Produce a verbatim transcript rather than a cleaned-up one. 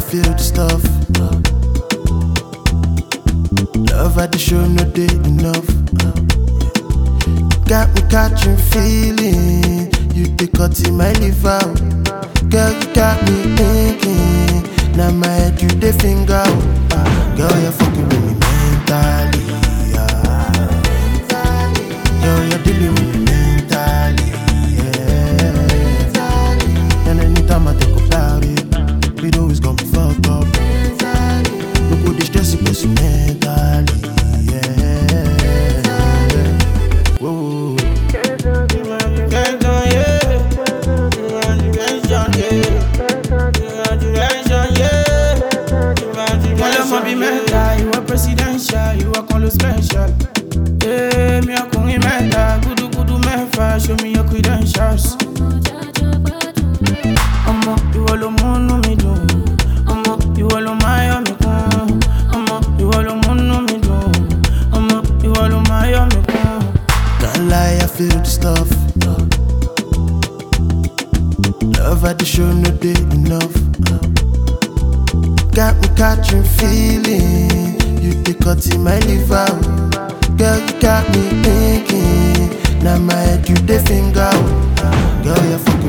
feel the stuff. Love at the show, no day enough. Got me catching feeling. You the cut in my liver. Girl, you got me thinking. Now my head, you the finger. Girl, you're fucking with me mentally. Girl, you're dealing with me mentally. Yeah. And anytime I think about it, we know it's gonna be fucked up. Look what this stress it puts you mentally. Yeah. Whoa. You are presidential, you are called special. Yeah, me a kung imenda, kudu kudu mefa, show me your credentials. Omo, you all the moon me do. Omo, you all the my me kun. Omo, you all the moon me do. Omo, you all the my me kun. Can't lie, I feel the stuff. Love at the show, no day enough. Got me catching feeling. You the cut in my liver. Girl, you got me thinking. Now my head, you the finger. Girl, you're